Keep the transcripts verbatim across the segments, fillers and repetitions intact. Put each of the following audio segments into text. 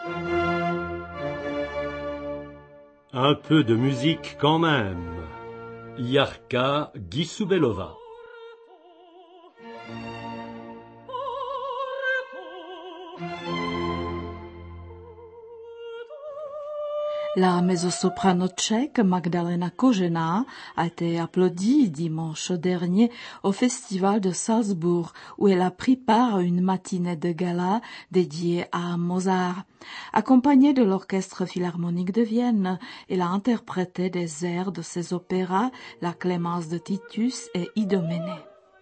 Un peu de musique quand même. Jarka Gisubelova. La mezzo-soprano tchèque Magdalena Kožená a été applaudie dimanche dernier au Festival de Salzbourg, où elle a pris part à une matinée de gala dédiée à Mozart. Accompagnée de l'Orchestre philharmonique de Vienne, elle a interprété des airs de ses opéras, La Clémence de Titus et Idoménée.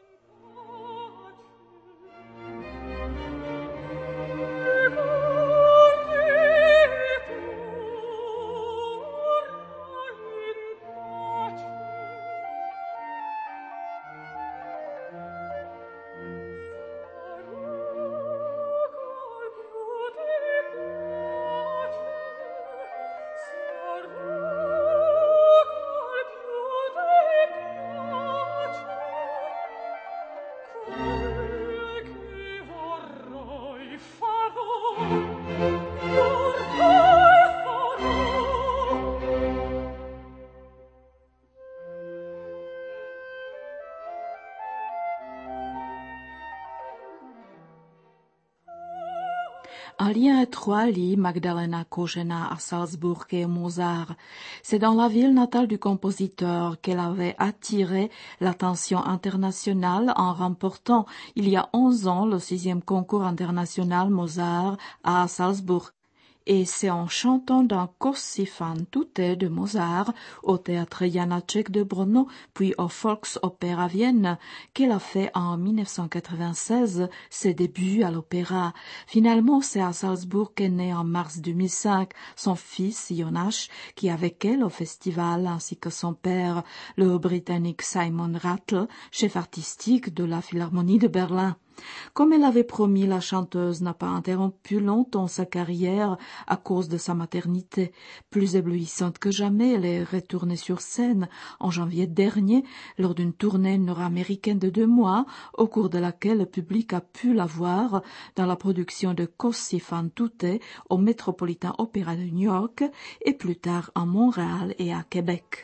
Un lien étroit lie Magdalena Kožená à Salzbourg et Mozart. C'est dans la ville natale du compositeur qu'elle avait attiré l'attention internationale en remportant il y a onze ans le sixième concours international Mozart à Salzbourg. Et c'est en chantant d'un Così fan tutte de Mozart au théâtre Janáček de Brno, puis au Volksopera Vienne, qu'elle a fait en dix-neuf cent quatre-vingt-seize ses débuts à l'opéra. Finalement, c'est à Salzbourg qu'est né en mars deux mille cinq son fils Jonas, qui est avec elle au festival, ainsi que son père, le Britannique Simon Rattle, chef artistique de la Philharmonie de Berlin. Comme elle avait promis, la chanteuse n'a pas interrompu longtemps sa carrière à cause de sa maternité. Plus éblouissante que jamais, elle est retournée sur scène en janvier dernier lors d'une tournée nord-américaine de deux mois, au cours de laquelle le public a pu la voir dans la production de Così fan tutte au Metropolitan Opera de New York et plus tard à Montréal et à Québec.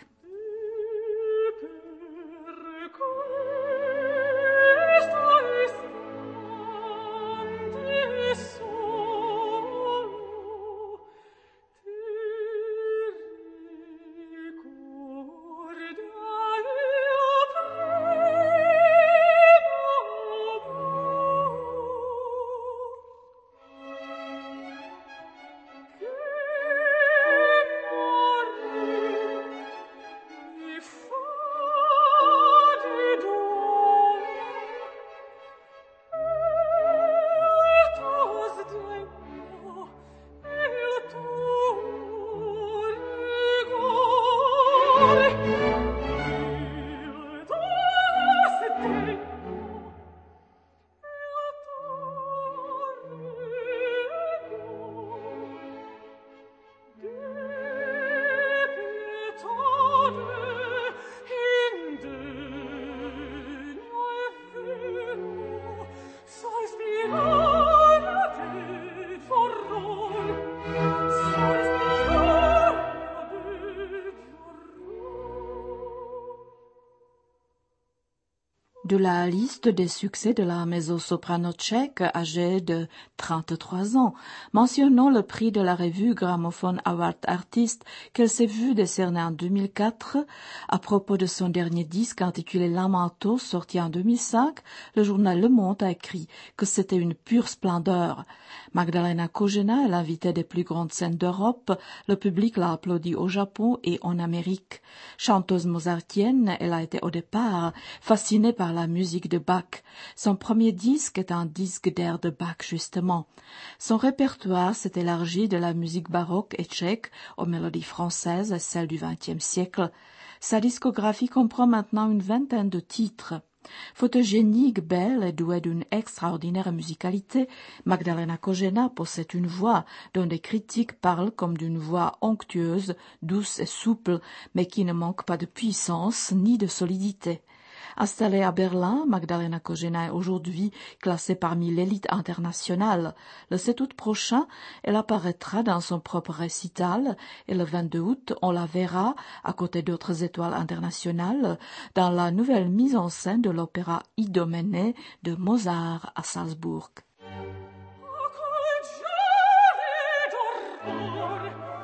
De la liste des succès de la mezzo-soprano tchèque âgée de trente-trois ans, mentionnons le prix de la revue Gramophone Award Artist qu'elle s'est vue décerner en deux mille quatre. À propos de son dernier disque intitulé Lamento, sorti en deux mille cinq, le journal Le Monde a écrit que c'était une pure splendeur. Magdalena Kožená est l'invitée des plus grandes scènes d'Europe. Le public l'a applaudi au Japon et en Amérique. Chanteuse mozartienne, elle a été au départ fascinée par la musique de Bach. Son premier disque est un disque d'air de Bach, justement. Son répertoire s'est élargi de la musique baroque et tchèque aux mélodies françaises et celles du vingtième siècle. Sa discographie comprend maintenant une vingtaine de titres. Photogénique, belle et douée d'une extraordinaire musicalité, Magdalena Kožená possède une voix dont des critiques parlent comme d'une voix onctueuse, douce et souple, mais qui ne manque pas de puissance ni de solidité. Installée à Berlin, Magdalena Kožená est aujourd'hui classée parmi l'élite internationale. Le sept août prochain, elle apparaîtra dans son propre récital et le vingt-deux août, on la verra, à côté d'autres étoiles internationales, dans la nouvelle mise en scène de l'opéra Idoménée de Mozart à Salzbourg.